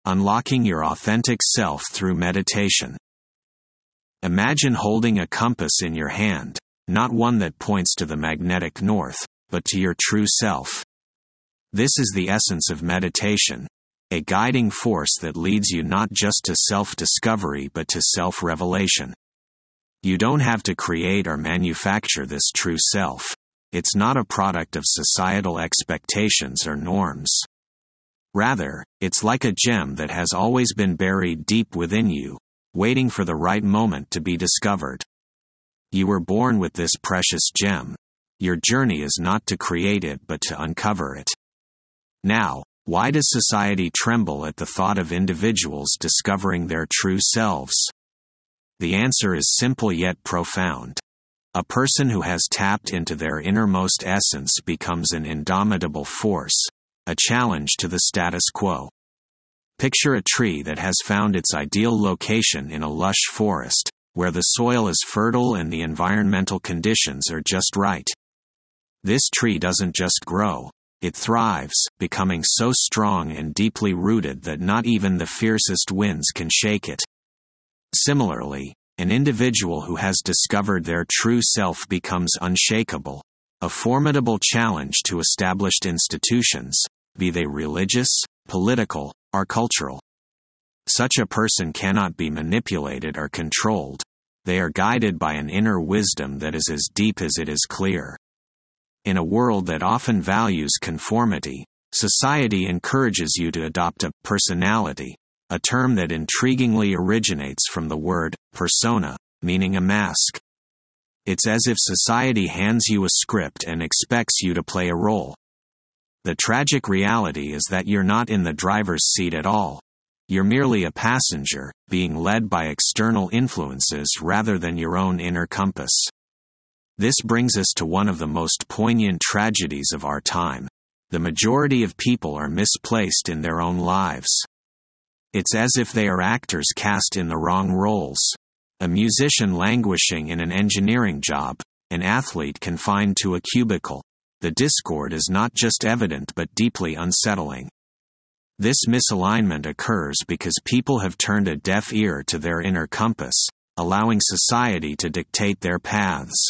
Unlocking your authentic self through meditation. Imagine holding a compass in your hand, not one that points to the magnetic north, but to your true self. This is the essence of meditation, a guiding force that leads you not just to self-discovery but to self-revelation. You don't have to create or manufacture this true self. It's not a product of societal expectations or norms. Rather, it's like a gem that has always been buried deep within you, waiting for the right moment to be discovered. You were born with this precious gem. Your journey is not to create it but to uncover it. Now, why does society tremble at the thought of individuals discovering their true selves? The answer is simple yet profound. A person who has tapped into their innermost essence becomes an indomitable force, a challenge to the status quo. Picture a tree that has found its ideal location in a lush forest, where the soil is fertile and the environmental conditions are just right. This tree doesn't just grow, it thrives, becoming so strong and deeply rooted that not even the fiercest winds can shake it. Similarly, an individual who has discovered their true self becomes unshakable, a formidable challenge to established institutions, be they religious, political, or cultural. Such a person cannot be manipulated or controlled. They are guided by an inner wisdom that is as deep as it is clear. In a world that often values conformity, society encourages you to adopt a personality, a term that intriguingly originates from the word persona, meaning a mask. It's as if society hands you a script and expects you to play a role. The tragic reality is that you're not in the driver's seat at all. You're merely a passenger, being led by external influences rather than your own inner compass. This brings us to one of the most poignant tragedies of our time. The majority of people are misplaced in their own lives. It's as if they are actors cast in the wrong roles. A musician languishing in an engineering job, an athlete confined to a cubicle. The discord is not just evident but deeply unsettling. This misalignment occurs because people have turned a deaf ear to their inner compass, allowing society to dictate their paths.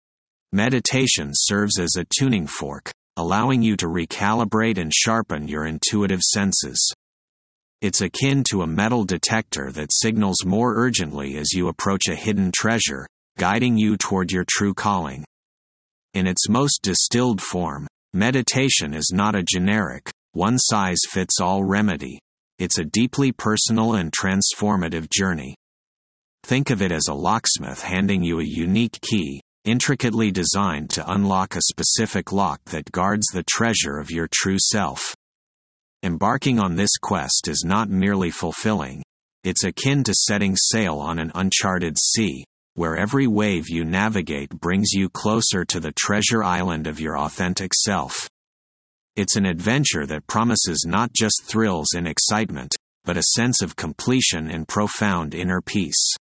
Meditation serves as a tuning fork, allowing you to recalibrate and sharpen your intuitive senses. It's akin to a metal detector that signals more urgently as you approach a hidden treasure, guiding you toward your true calling. In its most distilled form, meditation is not a generic, one-size-fits-all remedy. It's a deeply personal and transformative journey. Think of it as a locksmith handing you a unique key, intricately designed to unlock a specific lock that guards the treasure of your true self. Embarking on this quest is not merely fulfilling. It's akin to setting sail on an uncharted sea, where every wave you navigate brings you closer to the treasure island of your authentic self. It's an adventure that promises not just thrills and excitement, but a sense of completion and profound inner peace.